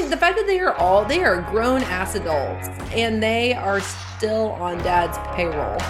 the fact that they are grown ass adults and they are still on dad's payroll.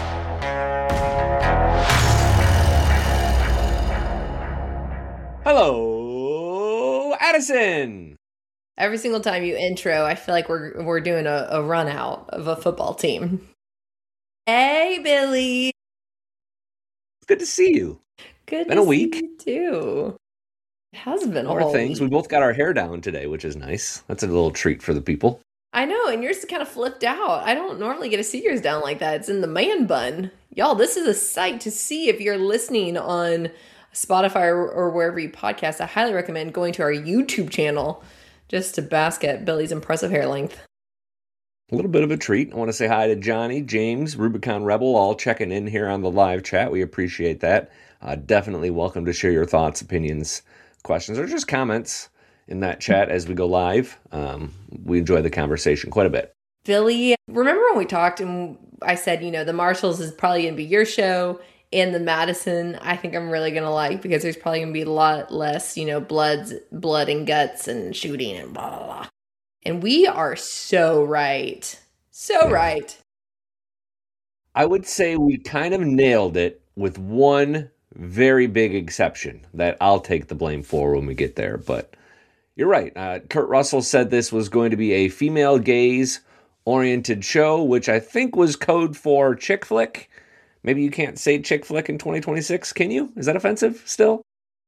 Hello, Addison. Every single time you intro, I feel like we're doing a run out of a football team. Hey, Billy. Good to see you. Good been to a week. See you too. It has been a More whole things. week. We both got our hair down today, which is nice. That's a little treat for the people. I know, and yours is kind of flipped out. I don't normally get to see yours down like that. It's in the man bun. Y'all, this is a sight to see if you're listening on Spotify or wherever you podcast. I highly recommend going to our YouTube channel just to bask at Billy's impressive hair length. A little bit of a treat. I want to say hi to Johnny, James, Rubicon Rebel, all checking in here on the live chat. We appreciate that. Definitely welcome to share your thoughts, opinions, questions, or just comments in that chat as we go live. We enjoy the conversation quite a bit. Billy, remember when we talked and I said, the Marshalls is probably going to be your show, and the Madison I think I'm really going to like because there's probably going to be a lot less, blood and guts and shooting and blah, blah, blah. And we are so right. So right. I would say we kind of nailed it with one very big exception that I'll take the blame for when we get there. But you're right. Kurt Russell said this was going to be a female gaze-oriented show, which I think was code for chick flick. Maybe you can't say chick flick in 2026, can you? Is that offensive still?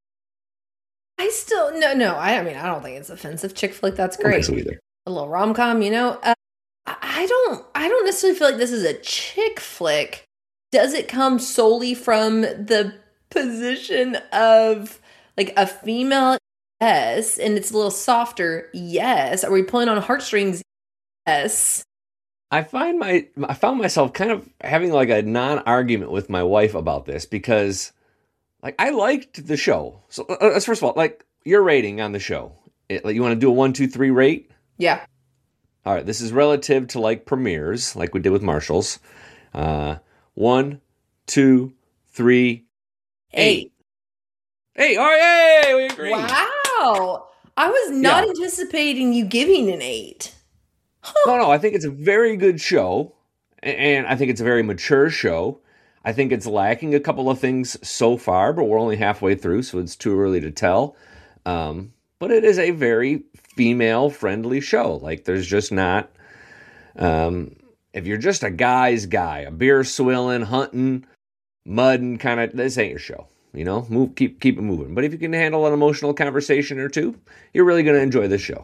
No. I don't think it's offensive. Chick flick, that's great. I don't think so either. A little rom-com, I don't necessarily feel like this is a chick flick. Does it come solely from the position of like a female? Yes. And it's a little softer. Yes. Are we pulling on heartstrings? Yes. I found myself kind of having like a non-argument with my wife about this because like I liked the show. So let's first of all, like your rating on the show. You want to do a 1, 2, 3 rate? Yeah. All right. This is relative to like premieres, like we did with Marshalls. 1, 2, 3, 8. 8. All right. Hey, we agree. Wow. I was not anticipating you giving an 8. Huh. No. I think it's a very good show. And I think it's a very mature show. I think it's lacking a couple of things so far, but we're only halfway through, so it's too early to tell. But it is a very female-friendly show. Like, there's just not... if you're just a guy's guy, a beer swilling, hunting, mudding kind of... This ain't your show, Keep it moving. But if you can handle an emotional conversation or two, you're really going to enjoy this show.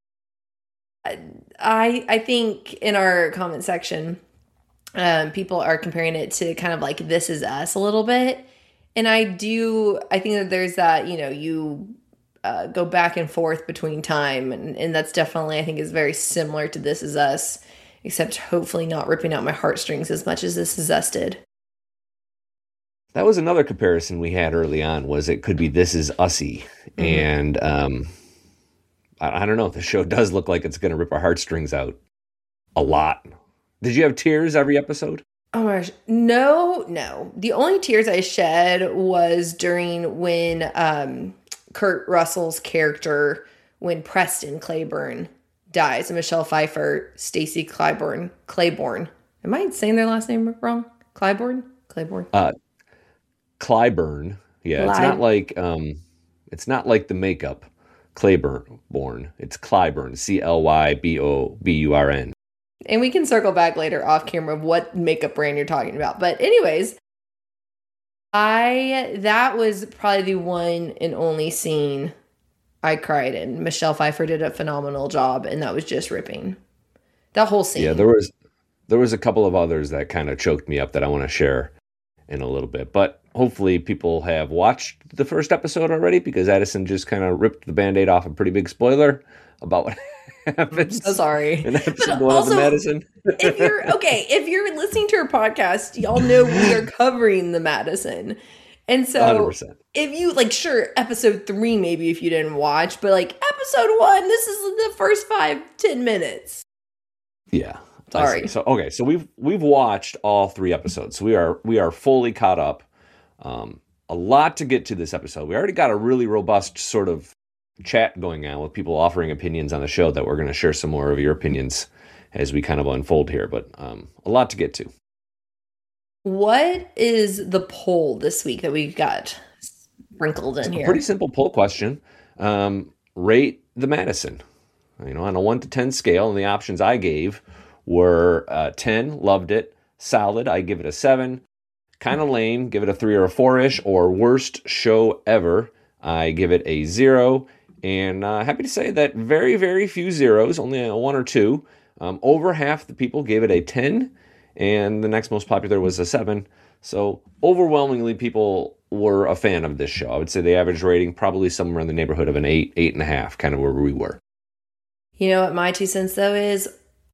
I think in our comment section... people are comparing it to kind of like This Is Us a little bit. And I think that there's that, you go back and forth between time. And that's definitely, I think, is very similar to This Is Us, except hopefully not ripping out my heartstrings as much as This Is Us did. That was another comparison we had early on, was it could be This Is Us-y. Mm-hmm. And I don't know, the show does look like it's going to rip our heartstrings out a lot. Did you have tears every episode? Oh my gosh. No. The only tears I shed was during when Kurt Russell's character, when Preston Claiborne dies, and Michelle Pfeiffer, Stacy Claiborne. Am I saying their last name wrong? Claiborne? Clyburn. Yeah, it's not like the makeup Claiborne. It's Clyburn. Clyburn. And we can circle back later off camera of what makeup brand you're talking about. But anyways, that was probably the one and only scene I cried in. Michelle Pfeiffer did a phenomenal job, and that was just ripping. That whole scene. Yeah, there was a couple of others that kind of choked me up that I want to share in a little bit. But hopefully people have watched the first episode already, because Addison just kind of ripped the Band-Aid off a pretty big spoiler about what happens. I'm so sorry. In episode 1 of the Madison. if you're listening to our podcast, y'all know we are covering the Madison. And so 100%. If you sure, episode 3, maybe if you didn't watch, but episode 1, this is the first 5-10 minutes. Yeah. Sorry. So we've watched all 3 episodes. So we are fully caught up. A lot to get to this episode. We already got a really robust sort of chat going on with people offering opinions on the show that we're going to share some more of your opinions as we kind of unfold here, but a lot to get to. What is the poll this week that we got sprinkled in here? Pretty simple poll question. Rate the Madison. On a 1 to 10 scale, and the options I gave were 10, loved it, solid, I give it a 7, kind of lame, give it a 3 or a 4-ish, or worst show ever, I give it a 0. And happy to say that very, very few zeros, only a 1 or 2. Over half the people gave it a 10, and the next most popular was a 7. So overwhelmingly, people were a fan of this show. I would say the average rating probably somewhere in the neighborhood of an 8, 8.5, kind of where we were. You know what my 2 cents though is?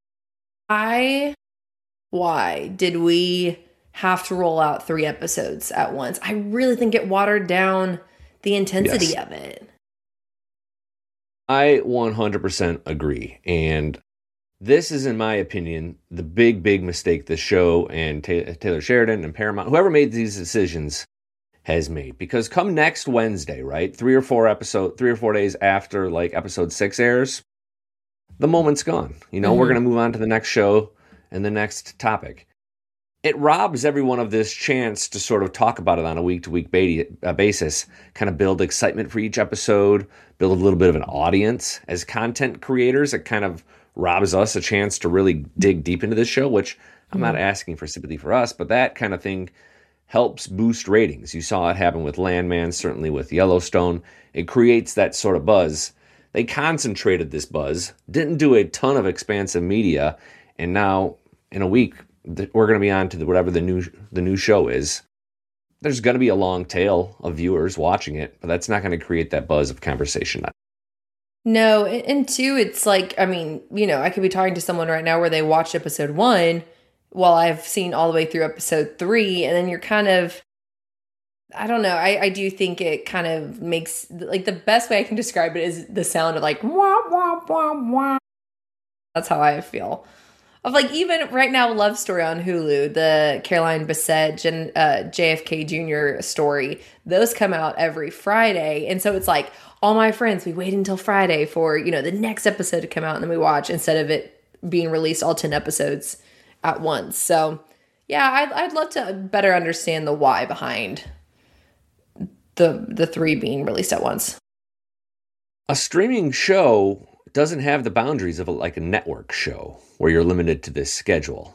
Why did we have to roll out 3 episodes at once? I really think it watered down the intensity of it. I 100% agree. And this is, in my opinion, the big, big mistake this show and Taylor Sheridan and Paramount, whoever made these decisions, has made. Because come next Wednesday, right, 3 or 4 days after like episode 6 airs, the moment's gone. We're going to move on to the next show and the next topic. It robs everyone of this chance to sort of talk about it on a week-to-week basis, kind of build excitement for each episode, build a little bit of an audience. As content creators, it kind of robs us a chance to really dig deep into this show, which I'm not asking for sympathy for us, but that kind of thing helps boost ratings. You saw it happen with Landman, certainly with Yellowstone. It creates that sort of buzz. They concentrated this buzz, didn't do a ton of expansive media, and now in a week we're going to be on to whatever the new show is. There's going to be a long tail of viewers watching it, but that's not going to create that buzz of conversation. No, and 2, it's like, I could be talking to someone right now where they watched episode 1 while I've seen all the way through episode 3, and then you're kind of, I don't know, I do think it kind of makes, like, the best way I can describe it is the sound of like, wah, wah, wah, wah. That's how I feel. Of like, even right now, Love Story on Hulu, the Caroline Bessette and JFK Jr. story, those come out every Friday. And so it's like, all my friends, we wait until Friday for, the next episode to come out, and then we watch instead of it being released all 10 episodes at once. So yeah, I'd love to better understand the why behind the 3 being released at once. A streaming show doesn't have the boundaries of like a network show where you're limited to this schedule.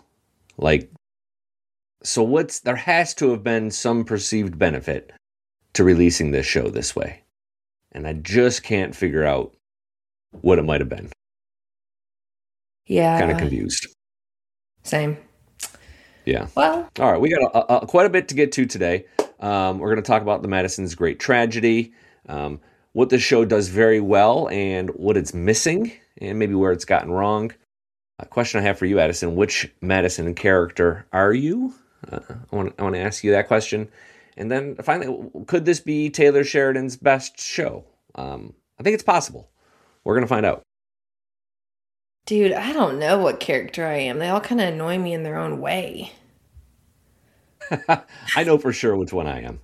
There has to have been some perceived benefit to releasing this show this way. And I just can't figure out what it might have been. Yeah. Kind of confused. Same. Yeah. Well. All right. We got quite a bit to get to today. We're going to talk about the Madison's Great Tragedy, what the show does very well and what it's missing, and maybe where it's gotten wrong. A question I have for you, Addison: which Madison character are you? I want to ask you that question. And then finally, could this be Taylor Sheridan's best show? I think it's possible. We're going to find out. Dude, I don't know what character I am. They all kind of annoy me in their own way. I know for sure which one I am.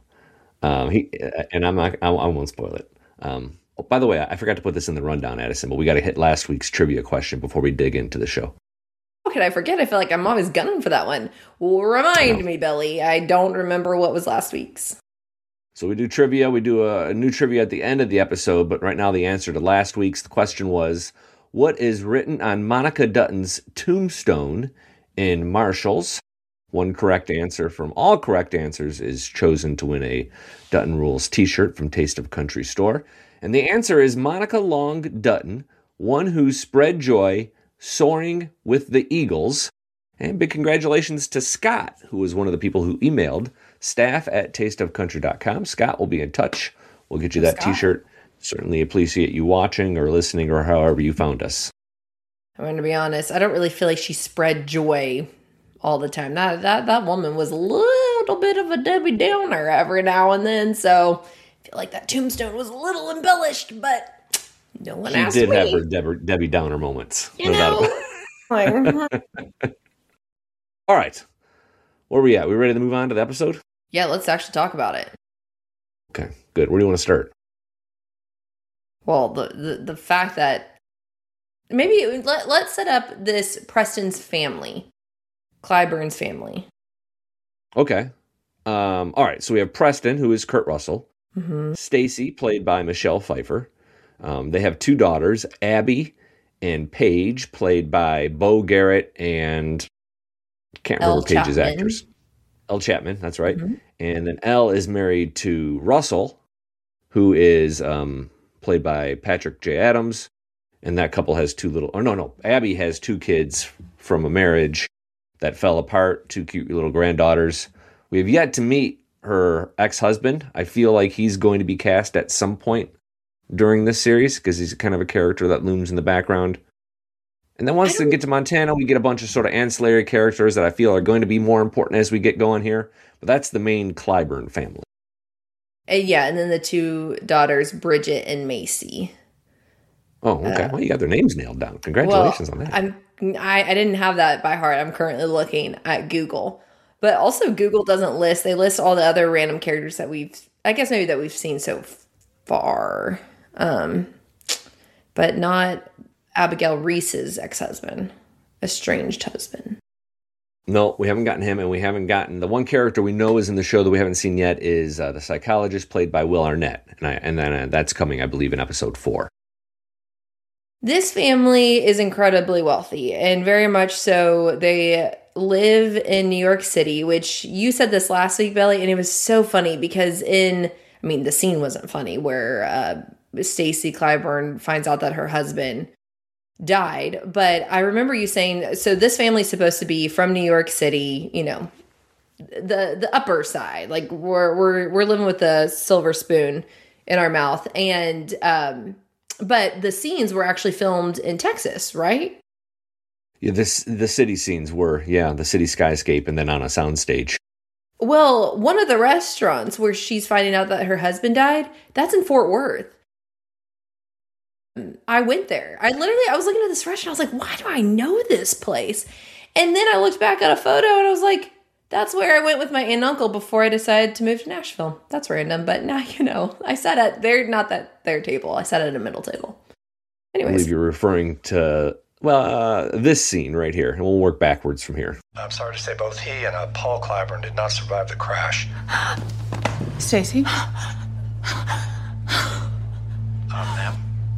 I won't spoil it. By the way, I forgot to put this in the rundown, Addison, but we got to hit last week's trivia question before we dig into the show. How could I forget? I feel like I'm always gunning for that one. Well, remind me, Billy. I don't remember what was last week's. So we do trivia. We do a new trivia at the end of the episode, but right now the answer to last week's, the question was, what is written on Monica Dutton's tombstone in Marshalls? One correct answer from all correct answers is chosen to win a Dutton Rules t-shirt from Taste of Country store. And the answer is Monica Long Dutton, one who spread joy, soaring with the Eagles. And big congratulations to Scott, who was one of the people who emailed staff@tasteofcountry.com. Scott will be in touch. We'll get you that t-shirt. Certainly appreciate you watching or listening or however you found us. I'm going to be honest. I don't really feel like she spread joy all the time. That woman was a little bit of a Debbie Downer every now and then. So I feel like that tombstone was a little embellished, but no one asked me. She did have her Debbie Downer moments. You know? All right. Where are we at? We ready to move on to the episode? Yeah, let's actually talk about it. Okay, good. Where do you want to start? Well, the fact that maybe let's set up this Preston's family, Clyburn's family. Okay. All right. So we have Preston, who is Kurt Russell. Mm-hmm. Stacy, played by Michelle Pfeiffer. They have 2 daughters, Abby and Paige, played by Beau Garrett and can't remember Paige's actress. Elle Chapman, that's right. Mm-hmm. And then Elle is married to Russell, who is played by Patrick J. Adams. And that couple has 2 little... Oh, no. Abby has 2 kids from a marriage that fell apart, 2 cute little granddaughters. We have yet to meet her ex-husband. I feel like he's going to be cast at some point during this series because he's kind of a character that looms in the background. And then once they get to Montana, we get a bunch of sort of ancillary characters that I feel are going to be more important as we get going here. But that's the main Clyburn family. Yeah, and then the 2 daughters, Bridget and Macy. Oh, okay. Well, you got their names nailed down. Congratulations on that. I didn't have that by heart. I'm currently looking at Google. But also Google doesn't list. They list all the other random characters that we've seen so far. But not Abigail Reese's ex-husband, estranged husband. No, we haven't gotten him, and we haven't gotten... The one character we know is in the show that we haven't seen yet is the psychologist played by Will Arnett. And then that's coming, I believe, in episode 4. This family is incredibly wealthy, and very much so. They live in New York City, which you said this last week, Belly, and it was so funny because the scene wasn't funny where Stacy Clyburn finds out that her husband died. But I remember you saying, so this family's supposed to be from New York City, the upper side. Like we're living with a silver spoon in our mouth. And but the scenes were actually filmed in Texas, right? Yeah, the city scenes were, the city skyscape and then on a soundstage. Well, one of the restaurants where she's finding out that her husband died, that's in Fort Worth. I went there. I was looking at this restaurant. I was like, why do I know this place? And then I looked back at a photo and I was like, that's where I went with my aunt and uncle before I decided to move to Nashville. That's random, but now I sat at their table. I sat at a middle table. Anyways. I believe you're referring to, this scene right here, and we'll work backwards from here. I'm sorry to say both he and Paul Clyburn did not survive the crash. Stacy? Ma'am?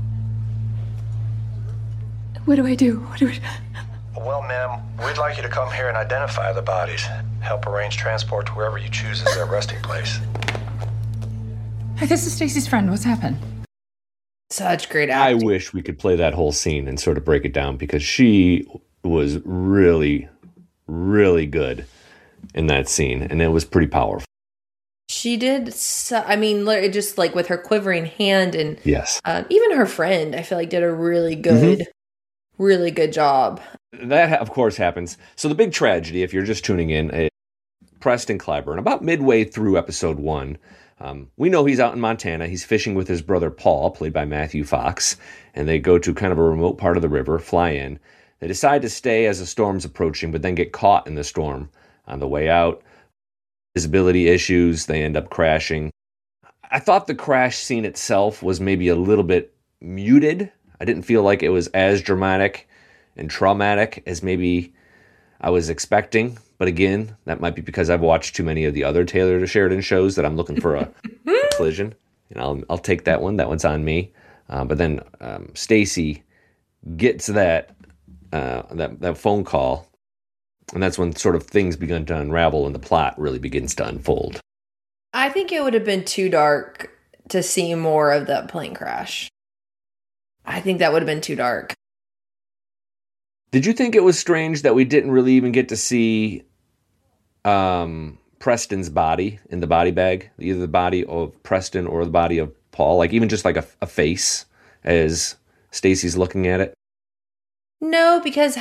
What do I do? Well, ma'am, we'd like you to come here and identify the bodies. Help arrange transport to wherever you choose as their resting place. Hey, this is Stacy's friend. What's happened? Such great acting. I wish we could play that whole scene and sort of break it down because she was really, really good in that scene, and it was pretty powerful. She did, just like with her quivering hand and yes, even her friend, I feel like did a really good, really good job. That, of course, happens. So the big tragedy, if you're just tuning in, Preston Clyburn, about midway through episode 1, we know he's out in Montana. He's fishing with his brother Paul, played by Matthew Fox, and they go to kind of a remote part of the river, fly in. They decide to stay as the storm's approaching, but then get caught in the storm on the way out. Visibility issues, they end up crashing. I thought the crash scene itself was maybe a little bit muted. I didn't feel like it was as dramatic and traumatic as maybe I was expecting. But again, that might be because I've watched too many of the other Taylor Sheridan shows that I'm looking for a collision. And I'll take that one. That one's on me. But then Stacy gets that phone call, and that's when sort of things begin to unravel and the plot really begins to unfold. I think it would have been too dark to see more of that plane crash. I think that would have been too dark. Did you think it was strange that we didn't really even get to see Preston's body in the body bag? Either the body of Preston or the body of Paul? Like even just like a face as Stacy's looking at it? No, because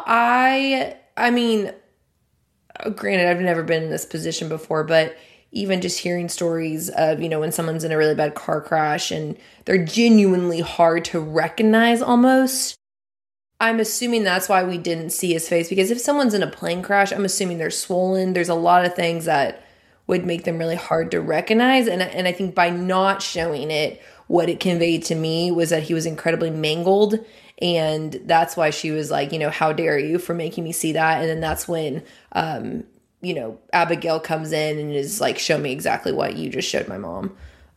granted, I've never been in this position before, but even just hearing stories of, when someone's in a really bad car crash and they're genuinely hard to recognize almost, I'm assuming that's why we didn't see his face. Because if someone's in a plane crash, I'm assuming they're swollen. There's a lot of things that would make them really hard to recognize. And I think by not showing it, what it conveyed to me was that he was incredibly mangled. And that's why she was like, how dare you for making me see that? And then that's when, Abigail comes in and is like, show me exactly what you just showed my mom.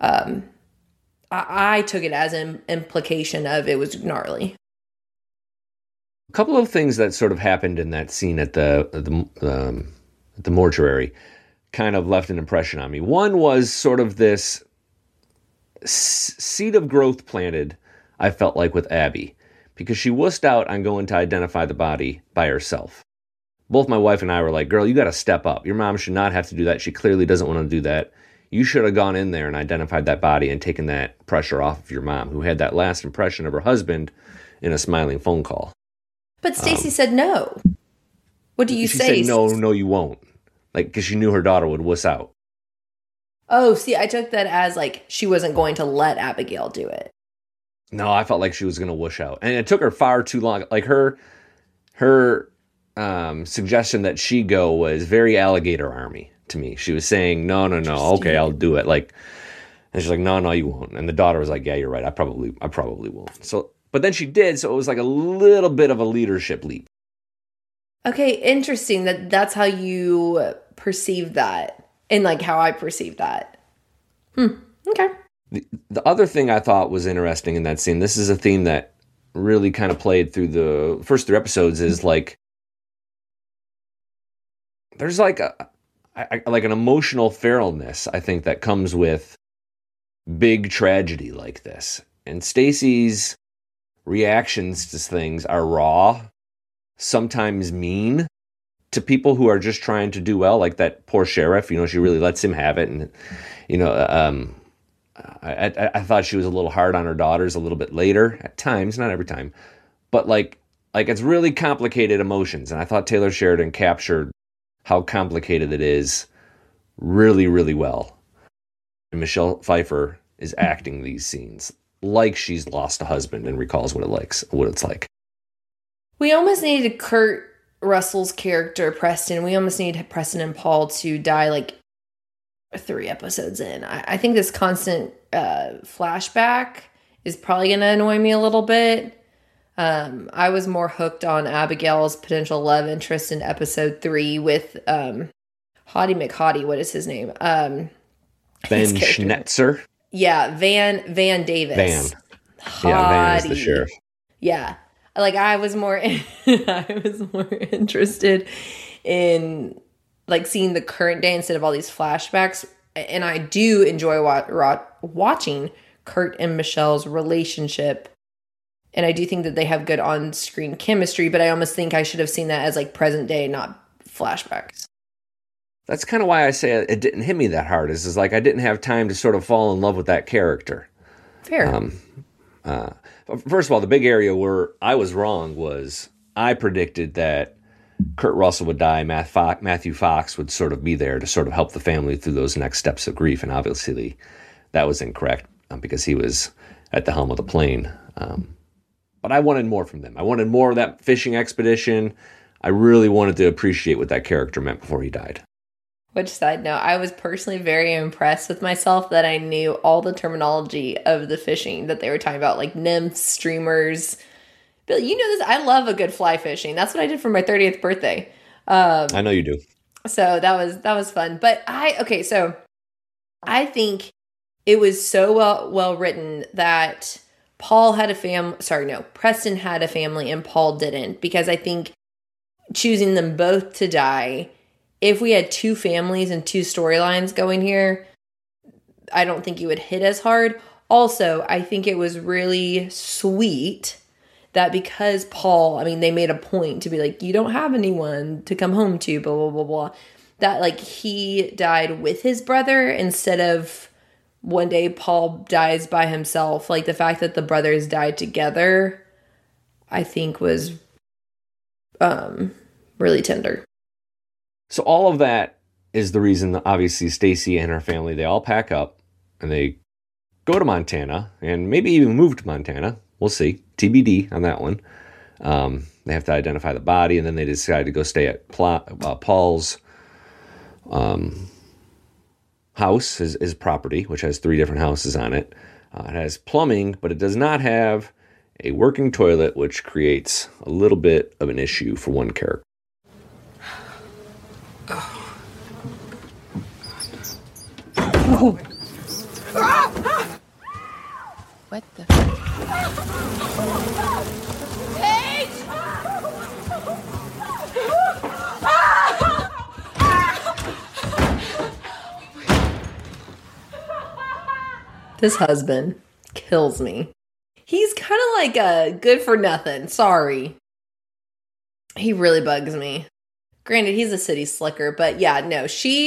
I took it as an implication of it was gnarly. A couple of things that sort of happened in that scene at the mortuary kind of left an impression on me. One was sort of this seed of growth planted, I felt like, with Abby, because she wussed out on going to identify the body by herself. Both my wife and I were like, girl, you got to step up. Your mom should not have to do that. She clearly doesn't want to do that. You should have gone in there and identified that body and taken that pressure off of your mom, who had that last impression of her husband in a smiling phone call. But Stacy said no. What do you say? She said, no, you won't. Like, because she knew her daughter would wuss out. Oh, see, I took that as like she wasn't going to let Abigail do it. No, I felt like she was going to wuss out. And it took her far too long. Like her suggestion that she go was very Alligator Army to me. She was saying, no, okay, I'll do it. Like, and she's like, no, you won't. And the daughter was like, yeah, you're right. I probably won't. So, but then she did. So it was like a little bit of a leadership leap. Okay, interesting that's how you perceive that and like how I perceive that. Okay. The other thing I thought was interesting in that scene, this is a theme that really kind of played through the first 3 episodes, is like there's like an emotional feralness, I think, that comes with big tragedy like this. And Stacy's reactions to things are raw, sometimes mean to people who are just trying to do well, like that poor sheriff. She really lets him have it. And, I thought she was a little hard on her daughters a little bit later at times, not every time, but like it's really complicated emotions. And I thought Taylor Sheridan captured how complicated it is really, really well. And Michelle Pfeiffer is acting these scenes like she's lost a husband and recalls what it's like. We almost needed Kurt Russell's character, Preston. We almost needed Preston and Paul to die like 3 episodes in. I think this constant flashback is probably going to annoy me a little bit. I was more hooked on Abigail's potential love interest in episode 3 with Hottie McHottie. What is his name? Ben Schnetzer. Yeah, Van Davis. Van. Yeah, Van is the sheriff. Yeah. Like I was more interested in like seeing the current day instead of all these flashbacks. And I do enjoy watching Kurt and Michelle's relationship. And I do think that they have good on-screen chemistry, but I almost think I should have seen that as like present day, not flashbacks. That's kind of why I say it didn't hit me that hard. Is like I didn't have time to sort of fall in love with that character. Fair. First of all, the big area where I was wrong was I predicted that Kurt Russell would die. Matthew Fox would sort of be there to sort of help the family through those next steps of grief. And obviously that was incorrect because he was at the helm of the plane. But I wanted more from them. I wanted more of that fishing expedition. I really wanted to appreciate what that character meant before he died. Which, side note, I was personally very impressed with myself that I knew all the terminology of the fishing that they were talking about, like nymphs, streamers. Bill, you know this. I love a good fly fishing. That's what I did for my 30th birthday. I know you do. So that was fun. But so I think it was so well written that Preston had a family and Paul didn't, because I think choosing them both to die, if we had 2 families and 2 storylines going here, I don't think it would hit as hard. Also, I think it was really sweet that because Paul, they made a point to be like, you don't have anyone to come home to, blah, blah, blah, blah. That like he died with his brother instead of one day Paul dies by himself. Like the fact that the brothers died together, I think was really tender. So all of that is the reason that obviously Stacy and her family, they all pack up and they go to Montana and maybe even move to Montana. We'll see. TBD on that one. They have to identify the body, and then they decide to go stay at Paul's house, his property, which has 3 different houses on it. It has plumbing, but it does not have a working toilet, which creates a little bit of an issue for one character. What the? This husband kills me. He's kind of like a good for nothing. Sorry. He really bugs me. Granted, he's a city slicker, but yeah, no,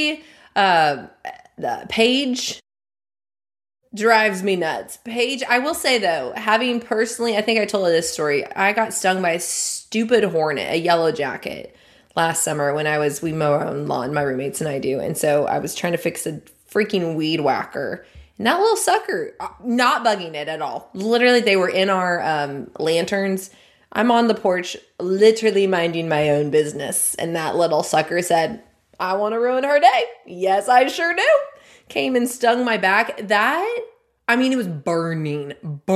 Paige drives me nuts. Paige, I will say though, having personally, I think I told her this story. I got stung by a stupid hornet, a yellow jacket, last summer when we mow our own lawn, my roommates and I do. And so I was trying to fix a freaking weed whacker. And that little sucker, not bugging it at all. Literally, they were in our lanterns. I'm on the porch, literally minding my own business. And that little sucker said, I want to ruin her day. Yes, I sure do. Came and stung my back. It was burning.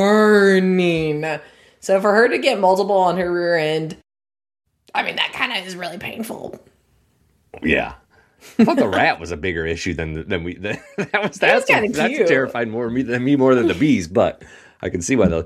So for her to get multiple on her rear end, that kind of is really painful. Yeah. I thought the rat was a bigger issue than that terrified me more than the bees, but I can see why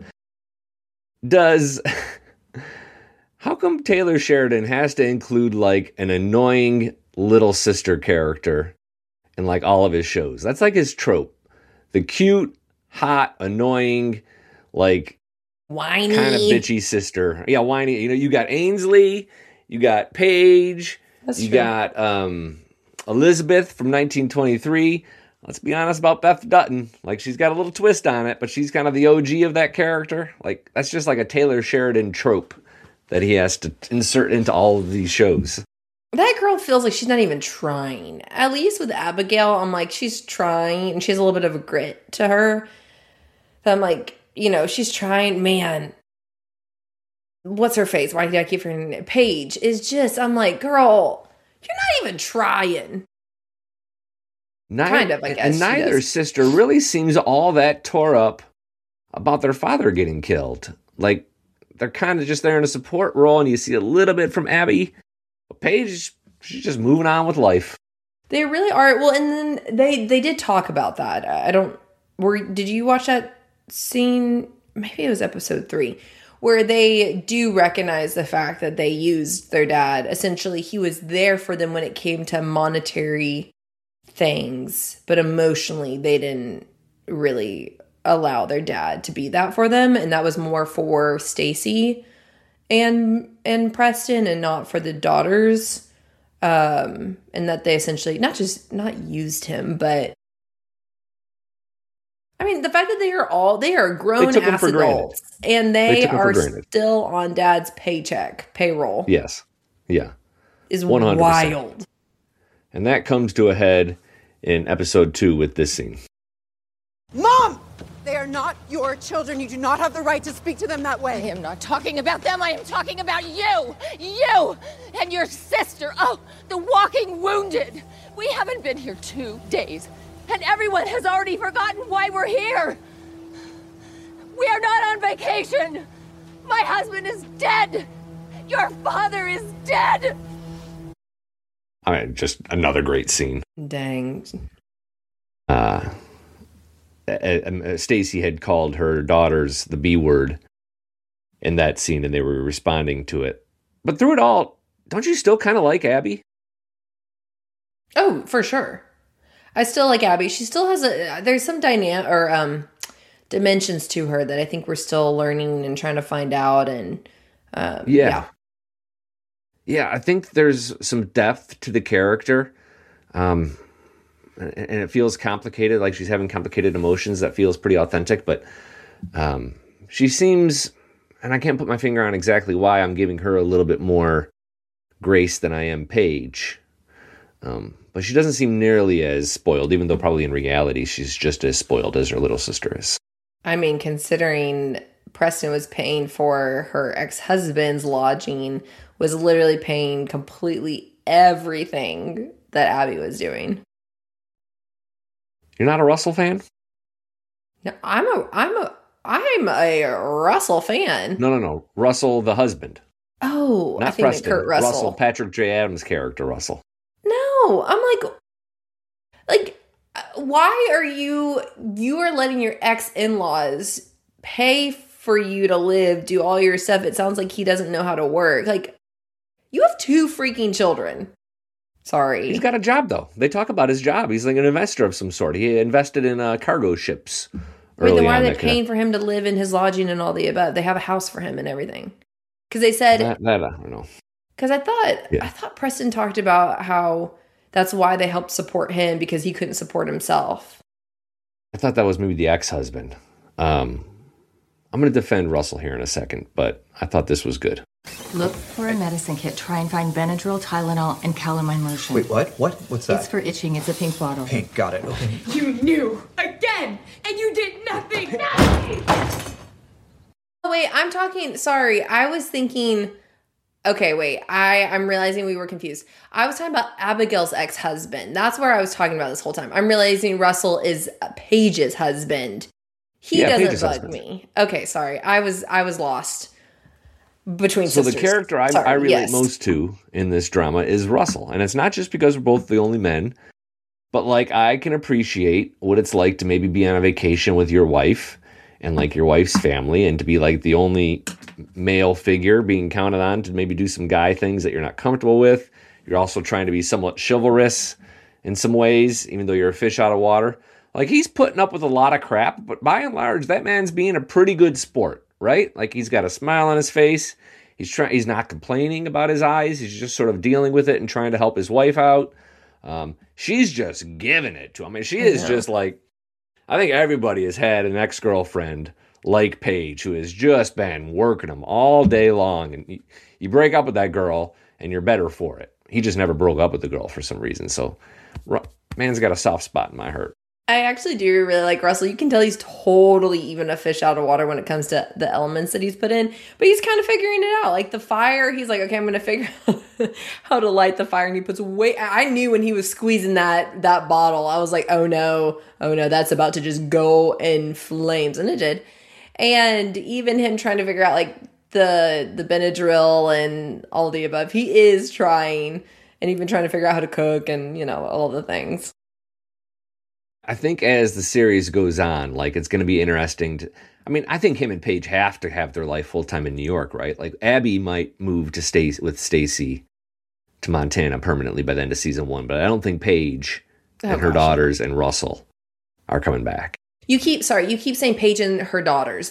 how come Taylor Sheridan has to include like an annoying little sister character in like all of his shows? That's like his trope. The cute, hot, annoying, like whiny, kind of bitchy sister. Yeah, whiny. You got Ainsley, you got Paige, got Elizabeth from 1923. Let's be honest about Beth Dutton. Like, she's got a little twist on it, but she's kind of the OG of that character. Like, that's just like a Taylor Sheridan trope that he has to insert into all of these shows. That girl feels like she's not even trying. At least with Abigail, I'm like, she's trying, and she has a little bit of a grit to her. I'm like, she's trying. Man, what's her face? Why did I keep forgetting it? Paige is just, I'm like, girl, you're not even trying. Kind of, I guess. And neither sister really seems all that tore up about their father getting killed. Like, they're kind of just there in a support role, and you see a little bit from Abby. But Paige, she's just moving on with life. They really are. Well, and then they did talk about that. Did you watch that scene? Maybe it was episode 3. Where they do recognize the fact that they used their dad. Essentially, he was there for them when it came to monetary things, but emotionally, they didn't really allow their dad to be that for them, and that was more for Stacy and Preston, and not for the daughters. And that they essentially not used him, but the fact that they are grown ass adults, and they are still on dad's payroll. Yes. Yeah. Is 100%. Wild. And that comes to a head in episode 2 with this scene. Mom! They are not your children. You do not have the right to speak to them that way. I am not talking about them. I am talking about you. You and your sister. Oh, the walking wounded. We haven't been here 2 days. And everyone has already forgotten why we're here. We are not on vacation. My husband is dead. Your father is dead. Just another great scene. Dang. Stacy had called her daughters the B word in that scene, and they were responding to it. But through it all, don't you still kind of like Abby? Oh, for sure. I still like Abby. She still has there's some dynamic or dimensions to her that I think we're still learning and trying to find out. And yeah, I think there's some depth to the character, and it feels complicated. Like she's having complicated emotions. That feels pretty authentic. But she seems, and I can't put my finger on exactly why I'm giving her a little bit more grace than I am Paige. But she doesn't seem nearly as spoiled, even though probably in reality she's just as spoiled as her little sister is. Considering Preston was paying for her ex-husband's lodging, was literally paying completely everything that Abby was doing. You're not a Russell fan? No, I'm a Russell fan. No. Russell, the husband. Oh, Not I think Preston. Kurt Russell. Patrick J. Adams' character, Russell. No, I'm like, why are you are letting your ex-in-laws pay for you to live, do all your stuff? It sounds like he doesn't know how to work. Like, you have 2 freaking children. Sorry. He's got a job, though. They talk about his job. He's like an investor of some sort. He invested in cargo ships. Wait, then why are they paying for him to live in his lodging and all the above? They have a house for him and everything. Because they said that I don't know. Because I thought Preston talked about how that's why they helped support him, because he couldn't support himself. I thought that was maybe the ex-husband. I'm going to defend Russell here in a second, but I thought this was good. Look for a medicine kit. Try and find Benadryl, Tylenol, and calamine lotion. Wait, what? What's that? It's for itching. It's a pink bottle. Pink, got it. Okay. You knew again, and you did nothing. Oh, wait, I'm talking. Sorry, I was thinking. Okay, wait. I'm realizing we were confused. I was talking about Abigail's ex-husband. That's where I was talking about this whole time. I'm realizing Russell is Paige's husband. He doesn't Paige's bug husband. me. Okay, sorry. I was lost between So sisters. the character I relate most to in this drama is Russell. And it's not just because we're both the only men, but like I can appreciate what it's like to maybe be on a vacation with your wife and like your wife's family, and to be like the only male figure being counted on to maybe do some guy things that you're not comfortable with. You're also trying to be somewhat chivalrous in some ways, even though you're a fish out of water. Like, he's putting up with a lot of crap, but by and large, that man's being a pretty good sport, right? Like, he's got a smile on his face. He's not complaining about his eyes. He's just sort of dealing with it and trying to help his wife out. She's just giving it to him. I mean, she is just like, I think everybody has had an ex-girlfriend like Paige who has just been working him all day long. And you break up with that girl and you're better for it. He just never broke up with the girl for some reason. So, man's got a soft spot in my heart. I actually do really like Russell. You can tell he's totally even a fish out of water when it comes to the elements that he's put in. But he's kind of figuring it out. Like the fire, he's like, okay, I'm going to figure out how to light the fire. And he puts I knew when he was squeezing that bottle, I was like, oh no, that's about to just go in flames. And it did. And even him trying to figure out like the Benadryl and all the above, he is trying, and even trying to figure out how to cook and, all the things. I think as the series goes on, like, it's going to be interesting I think him and Paige have to have their life full time in New York, right? Like, Abby might move to stay with Stacy to Montana permanently by the end of season 1, but I don't think Paige and her daughters and Russell are coming back. You keep saying Paige and her daughters.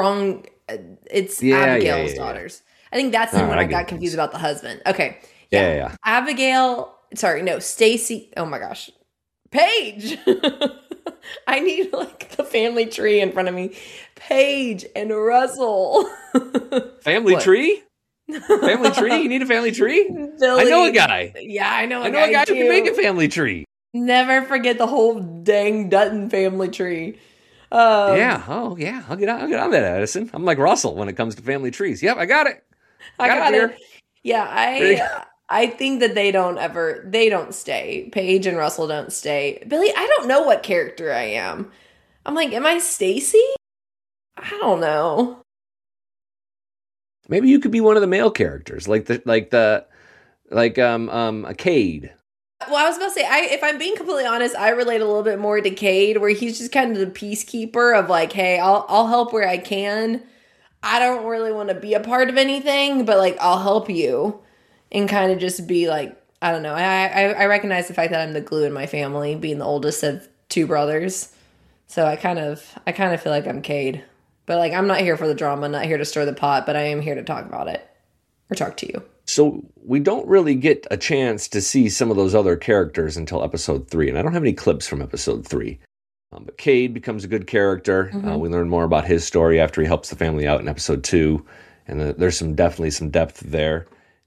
It's Abigail's daughters. I think that's the one I got confused about the husband. Okay. Yeah. Stacy. Oh my gosh. Paige. I need like the family tree in front of me. Paige and Russell. Family tree? Family tree? You need a family tree? Billy. I know a guy. Yeah, I know a guy too. who can make a family tree. Never forget the whole dang Dutton family tree. Yeah. Oh, yeah. I'll get on that, Addison. I'm like Russell when it comes to family trees. Yep, I got it. I got it. Here. Yeah, I think that they don't stay. Paige and Russell don't stay. Billy, I don't know what character I am. I'm like, am I Stacy? I don't know. Maybe you could be one of the male characters, like a Cade. Well, I was about to say, if I'm being completely honest, I relate a little bit more to Cade, where he's just kind of the peacekeeper of like, hey, I'll help where I can. I don't really want to be a part of anything, but like, I'll help you. And kind of just be like, I don't know. I recognize the fact that I'm the glue in my family, being the oldest of 2 brothers. So I kind of feel like I'm Cade. But like, I'm not here for the drama, not here to stir the pot, but I am here to talk about it. Or talk to you. So we don't really get a chance to see some of those other characters until episode 3. And I don't have any clips from episode 3. But Cade becomes a good character. Mm-hmm. We learn more about his story after he helps the family out in episode 2. And there's definitely some depth there.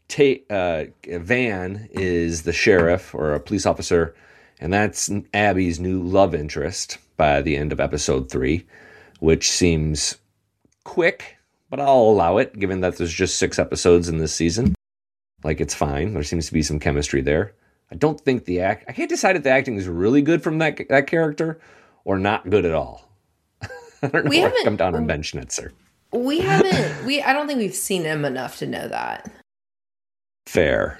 Van is the sheriff or a police officer, and that's Abby's new love interest by the end of episode 3, which seems quick, but I'll allow it, given that there's just 6 episodes in this season. Like, it's fine. There seems to be some chemistry there. I don't think I can't decide if the acting is really good from that character or not good at all. I don't know We why haven't- come down on Ben Schnitzer. I don't think we've seen him enough to know that. Fair.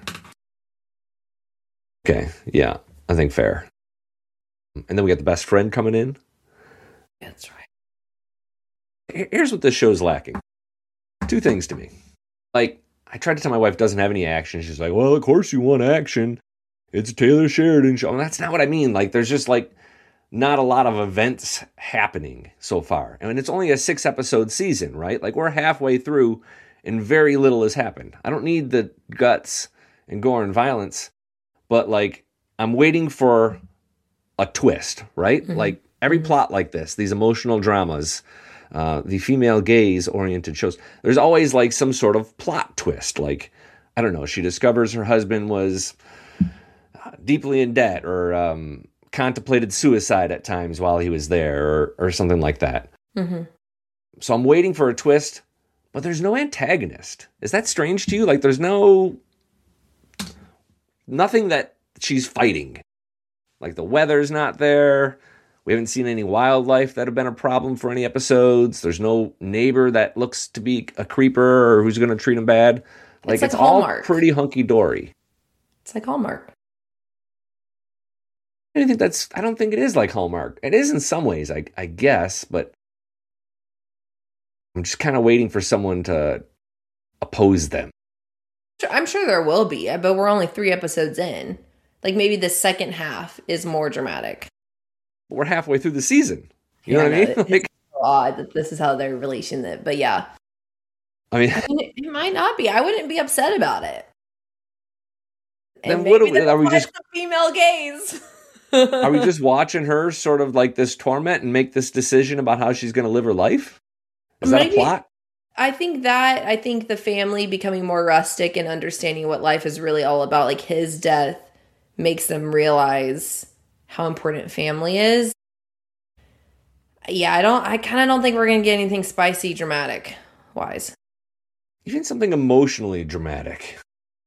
Okay, yeah, I think fair. And then we got the best friend coming in. That's right. Here's what this show's lacking. Two things to me. Like, I tried to tell my wife doesn't have any action. She's like, well, of course you want action. It's a Taylor Sheridan show. And that's not what I mean. Like, there's just like not a lot of events happening so far. I mean, it's only a 6-episode season, right? Like, we're halfway through and very little has happened. I don't need the guts and gore and violence, but like, I'm waiting for a twist, right? Mm-hmm. Like, every plot like this, these emotional dramas, the female gaze oriented shows, there's always like some sort of plot twist. Like, I don't know, she discovers her husband was deeply in debt or contemplated suicide at times while he was there or something like that. Mm-hmm. So I'm waiting for a twist, but there's no antagonist. Is that strange to you? Like, there's nothing that she's fighting. Like, the weather's not there. We haven't seen any wildlife that have been a problem for any episodes. There's no neighbor that looks to be a creeper or who's going to treat him bad. Like it's all pretty hunky-dory. It's like Hallmark. I don't think it is like Hallmark. It is in some ways, I guess, but I'm just kind of waiting for someone to oppose them. I'm sure there will be, but we're only 3 episodes in. Like, maybe the second half is more dramatic. We're halfway through the season. You know what I mean? It's so odd that this is how they're releasing it, but yeah. I mean, it might not be. I wouldn't be upset about it. And then are we just the female gaze? Are we just watching her sort of like this torment and make this decision about how she's going to live her life? Is that a plot? I think the family becoming more rustic and understanding what life is really all about, like his death makes them realize how important family is. Yeah, I kind of don't think we're going to get anything spicy dramatic wise. Even something emotionally dramatic.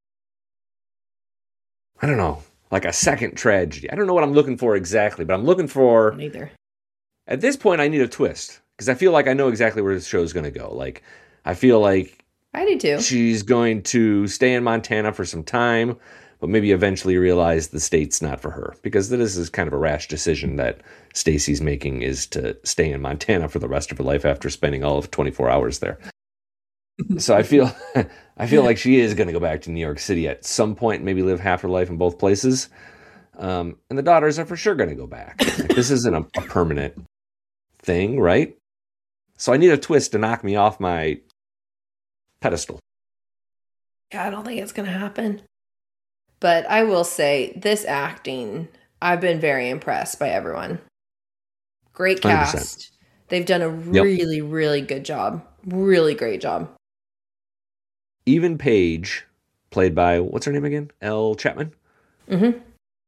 I don't know. Like a second tragedy. I don't know what I'm looking for exactly, but I'm looking for... Neither. At this point, I need a twist. Because I feel like I know exactly where this show's going to go. Like, I feel like... I do too. She's going to stay in Montana for some time, but maybe eventually realize the state's not for her. Because this is kind of a rash decision that Stacy's making, is to stay in Montana for the rest of her life after spending all of 24 hours there. So I feel like she is going to go back to New York City at some point, maybe live half her life in both places. And the daughters are for sure going to go back. Like, this isn't a permanent thing, right? So I need a twist to knock me off my pedestal. Yeah, I don't think it's going to happen. But I will say, this acting, I've been very impressed by everyone. Great cast. 100%. They've done a really, really good job. Really great job. Even Paige, played by, what's her name again? Elle Chapman? Mm-hmm.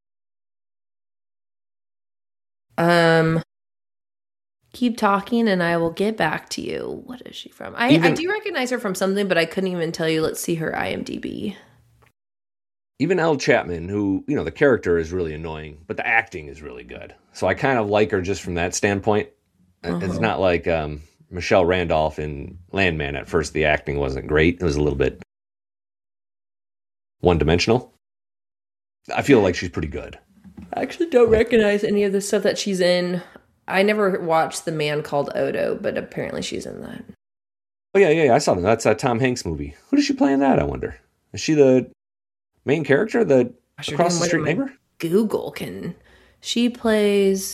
Keep talking and I will get back to you. What is she from? I do recognize her from something, but I couldn't even tell you. Let's see her IMDb. Even Elle Chapman, who, the character is really annoying, but the acting is really good. So I kind of like her just from that standpoint. It's not like Michelle Randolph in Landman. At first, the acting wasn't great. It was a little bit one-dimensional. I feel like she's pretty good. I actually don't recognize any of the stuff that she's in. I never watched The Man Called Odo, but apparently she's in that. Oh, yeah, I saw that. That's a Tom Hanks movie. Who does she play in that, I wonder? Is she the main character, the across-the-street neighbor? Google can... She plays...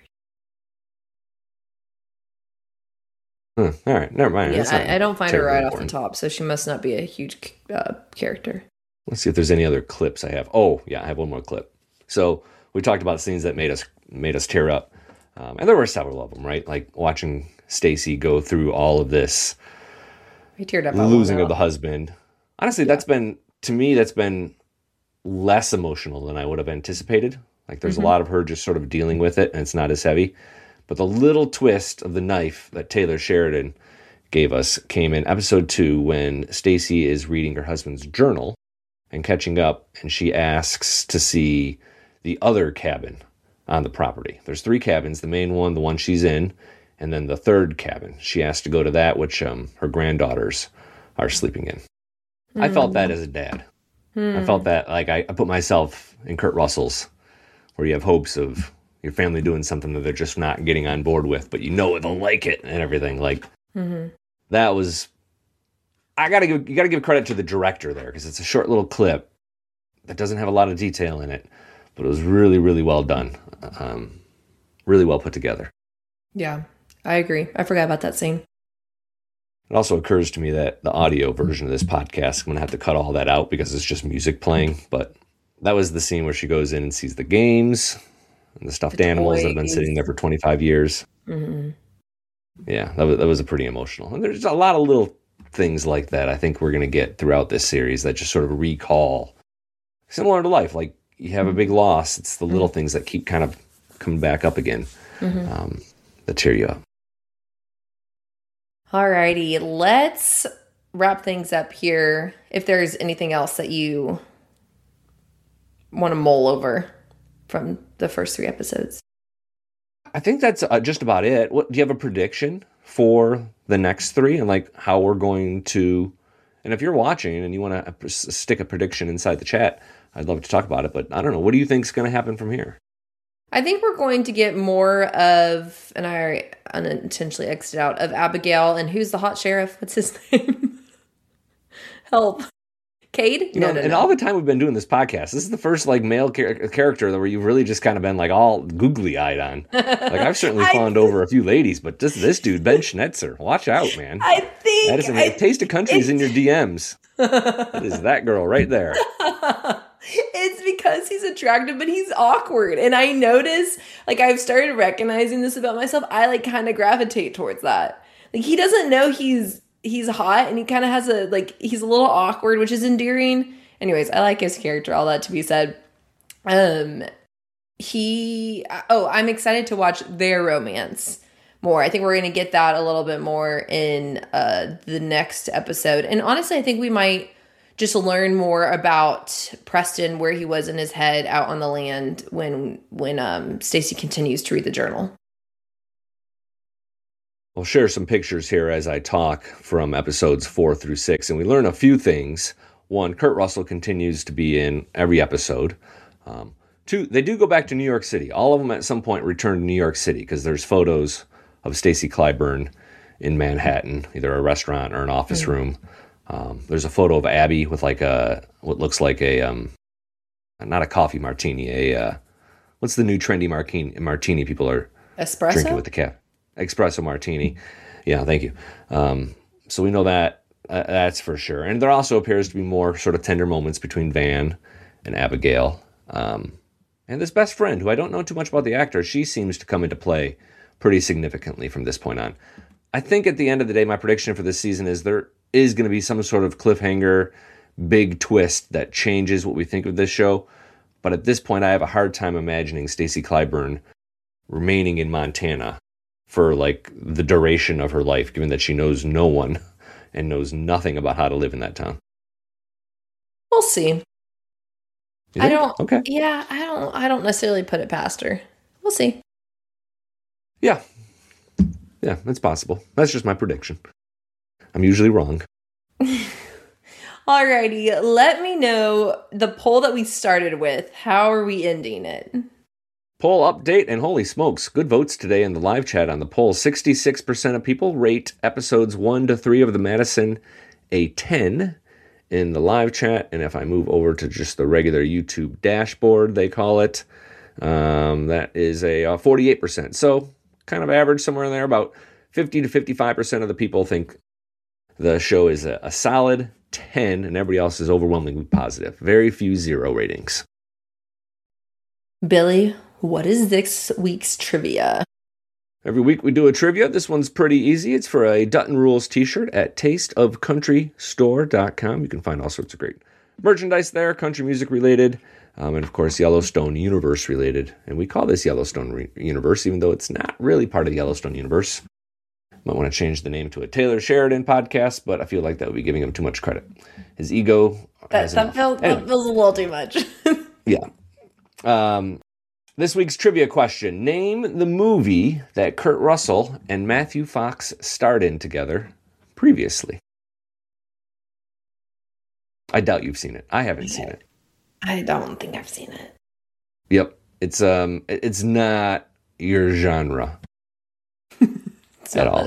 All right, never mind. Yeah, I don't find her right off the top, so she must not be a huge character. Let's see if there's any other clips I have. Oh, yeah, I have one more clip. So we talked about scenes that made us tear up, and there were several of them, right? Like watching Stacy go through all of this, I teared up losing of the husband. Honestly, that's been less emotional than I would have anticipated. Like there's a lot of her just sort of dealing with it, and it's not as heavy. But the little twist of the knife that Taylor Sheridan gave us came in episode 2 when Stacy is reading her husband's journal and catching up, and she asks to see the other cabin on the property. There's 3 cabins, the main one, the one she's in, And then the third cabin, she asked to go to that, which her granddaughters are sleeping in. I felt that as a dad. I felt that, like, I put myself in Kurt Russell's, where you have hopes of your family doing something that they're just not getting on board with, but you know they'll like it and everything. Like, that was... you gotta give credit to the director there, because it's a short little clip that doesn't have a lot of detail in it, but it was really, really well done. Really well put together. Yeah, I agree. I forgot about that scene. It also occurs to me that the audio version of this podcast, I'm going to have to cut all that out because it's just music playing. But that was the scene where she goes in and sees the games and the stuffed animals that have been sitting there for 25 years. Yeah, that was a pretty emotional. And there's a lot of little things like that I think we're going to get throughout this series that just sort of recall, similar to life. Like, you have a big loss. It's the little things that keep kind of coming back up again that cheer you up. Alrighty, let's wrap things up here. If there's anything else that you want to mull over from the first 3 episodes. I think that's just about it. Do you have a prediction for the next 3 and like how we're going to? And if you're watching and you want to stick a prediction inside the chat, I'd love to talk about it. But I don't know. What do you think is going to happen from here? I think we're going to get more of, and I unintentionally exited out, of Abigail and who's the hot sheriff? What's his name? Help. Cade? No. All the time we've been doing this podcast, this is the first like male character where you've really just kind of been like all googly-eyed on. Like, I've certainly fawned over a few ladies, but this dude, Ben Schnetzer, watch out, man. I think... That is a taste of countries in your DMs. It is that girl right there. It's because he's attractive, but he's awkward. And I notice, like, I've started recognizing this about myself. I, like, kind of gravitate towards that. Like, he doesn't know he's hot, and he kind of has he's a little awkward, which is endearing. Anyways, I like his character, all that to be said. I'm excited to watch their romance more. I think we're going to get that a little bit more in the next episode. And honestly, I think we might just learn more about Preston, where he was in his head out on the land when Stacy continues to read the journal. I'll share some pictures here as I talk from episodes 4 through 6, and we learn a few things. 1, Kurt Russell continues to be in every episode. 2, they do go back to New York City. All of them at some point return to New York City because there's photos of Stacy Clyburn in Manhattan, either a restaurant or an office room. There's a photo of Abby with like what looks like a not a coffee martini, what's the new trendy martini people are espresso? Drinking with the cap? Espresso martini. Yeah, thank you. So we know that that's for sure. And there also appears to be more sort of tender moments between Van and Abigail. And this best friend, who I don't know too much about the actor, she seems to come into play pretty significantly from this point on. I think at the end of the day, my prediction for this season is there is going to be some sort of cliffhanger, big twist that changes what we think of this show. But at this point, I have a hard time imagining Stacy Clyburn remaining in Montana for like the duration of her life, given that she knows no one and knows nothing about how to live in that town. We'll see. I don't. Okay. Yeah, I don't necessarily put it past her. We'll see. Yeah, it's possible. That's just my prediction. I'm usually wrong. Alrighty, let me know the poll that we started with. How are we ending it? Poll update, and holy smokes, good votes today in the live chat on the poll. 66% of people rate episodes 1 to 3 of The Madison a 10 in the live chat. And if I move over to just the regular YouTube dashboard, they call it, that is a 48%. So kind of average somewhere in there. About 50 to 55% of the people think the show is a solid 10, and everybody else is overwhelmingly positive. Very few 0 ratings. Billy, what is this week's trivia? Every week we do a trivia. This one's pretty easy. It's for a Dutton Rules t-shirt at tasteofcountrystore.com. You can find all sorts of great merchandise there, country music related, and of course Yellowstone universe related. And we call this Yellowstone Universe, even though it's not really part of the Yellowstone universe. Might want to change the name to a Taylor Sheridan podcast, but I feel like that would be giving him too much credit. His ego. That feels a little too much. Yeah. This week's trivia question. Name the movie that Kurt Russell and Matthew Fox starred in together previously. I doubt you've seen it. I haven't seen it. I don't think I've seen it. Yep. It's not your genre at all.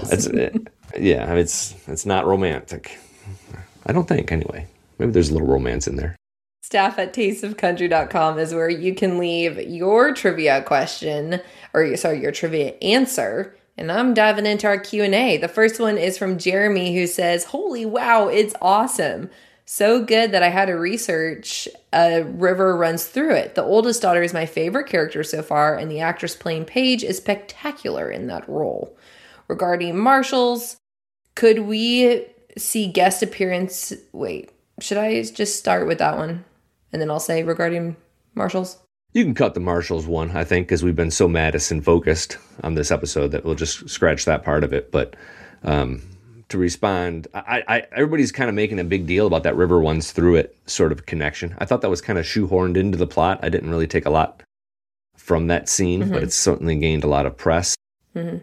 It's not romantic. I don't think, anyway. Maybe there's a little romance in there. Staff at tasteofcountry.com is where you can leave your trivia question, your trivia answer. And I'm diving into our Q&A. The first one is from Jeremy, who says, "Holy wow, it's awesome. So good that I had to research a river runs through it. The oldest daughter is my favorite character so far, and the actress playing Paige is spectacular in that role. Regarding Marshalls, could we see guest appearance?" Wait, should I just start with that one? And then I'll say regarding Marshalls? You can cut the Marshalls one, I think, because we've been so Madison focused on this episode that we'll just scratch that part of it. But to respond, everybody's kind of making a big deal about that river runs through it sort of connection. I thought that was kind of shoehorned into the plot. I didn't really take a lot from that scene, but it's certainly gained a lot of press. Mm-hmm.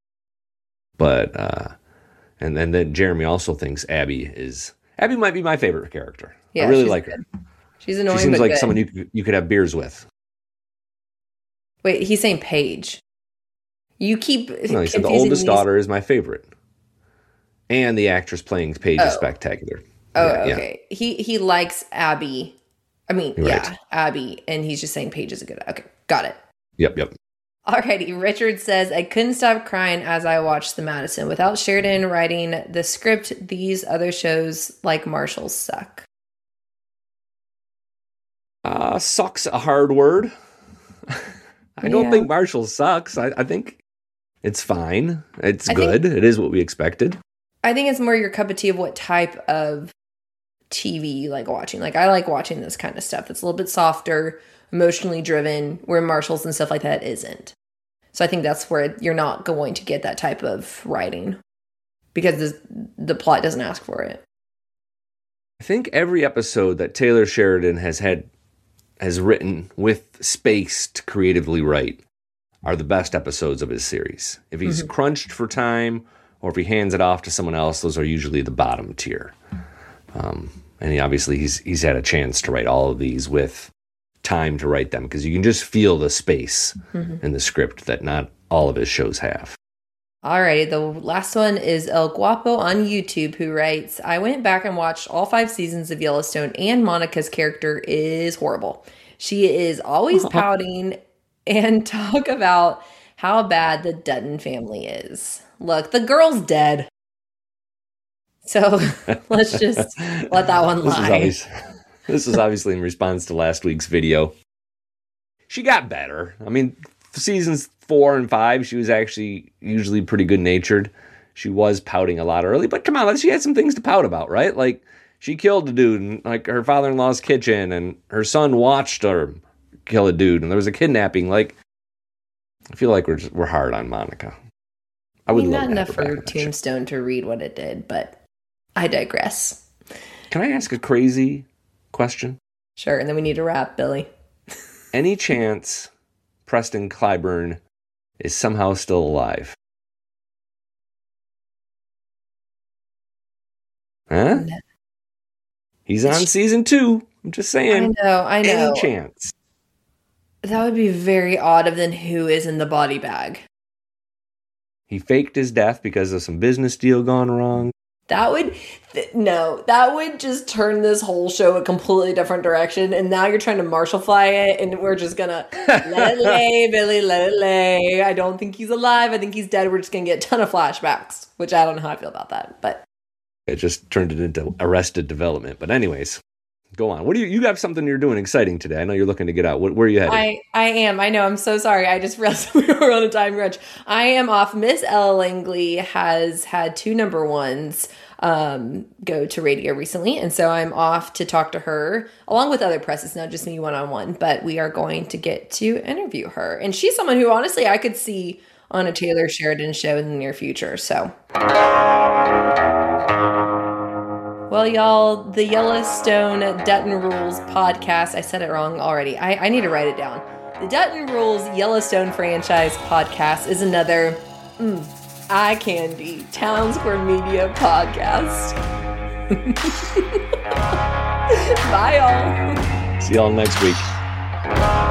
But and then Jeremy also thinks Abby might be my favorite character. Yeah, I really like her. She's annoying. She seems but like good. someone you could have beers with. Wait, he's saying Paige. You keep No, he said the oldest daughter is my favorite. And the actress playing Paige is spectacular. Oh, yeah, okay. Yeah. He likes Abby. I mean, right. Abby. And he's just saying Paige is a good... Okay, got it. Yep. Alrighty, Richard says, "I couldn't stop crying as I watched The Madison. Without Sheridan writing the script, these other shows like Marshalls suck." Sucks a hard word. I don't think Marshalls sucks. I think it's fine. It's good. It is what we expected. I think it's more your cup of tea of what type of TV you like watching. Like, I like watching this kind of stuff that's a little bit softer, emotionally driven, where Marshalls and stuff like that isn't. So I think that's where you're not going to get that type of writing because the plot doesn't ask for it. I think every episode that Taylor Sheridan has written with space to creatively write are the best episodes of his series. If he's crunched for time or if he hands it off to someone else, those are usually the bottom tier. And he's had a chance to write all of these with time to write them because you can just feel the space in the script that not all of his shows have. Alrighty, the last one is El Guapo on YouTube, who writes, "I went back and watched all 5 seasons of Yellowstone, and Monica's character is horrible. She is always pouting and talk about how bad the Dutton family is. Look, the girl's dead. So let's just let that one lie." This is obviously in response to last week's video. She got better. I mean, seasons 4 and 5, she was actually usually pretty good-natured. She was pouting a lot early, but come on, she had some things to pout about, right? Like, she killed a dude in like her father-in-law's kitchen, and her son watched her kill a dude, and there was a kidnapping. Like, I feel like we're hard on Monica. I would love not enough for Tombstone to read what it did, but I digress. Can I ask a crazy question? Sure, and then we need to wrap, Billy. Any chance Preston Clyburn is somehow still alive? Huh? No. He's on season 2. I'm just saying. I know. Any chance? That would be very odd of then who is in the body bag. He faked his death because of some business deal gone wrong. That would just turn this whole show a completely different direction. And now you're trying to Marshall fly it, and we're just gonna let it lay, Billy, let it lay. I don't think he's alive. I think he's dead. We're just gonna get a ton of flashbacks, which I don't know how I feel about that. But it just turned it into Arrested Development. But anyways, go on. What do you have something you're doing exciting today? I know you're looking to get out. Where are you headed? I am. I know. I'm so sorry. I just realized we were on a time crunch. I am off. Miss Ella Langley has had 2 number 1s go to radio recently, and so I'm off to talk to her along with other press. It's not just me one-on-one, but we are going to get to interview her, and she's someone who honestly I could see on a Taylor Sheridan show in the near future. So well, y'all, the Yellowstone Dutton Rules podcast, I said it wrong already. I need to write it down. The Dutton Rules Yellowstone franchise podcast is another eye candy Town Square Media podcast. Bye, y'all. See y'all next week.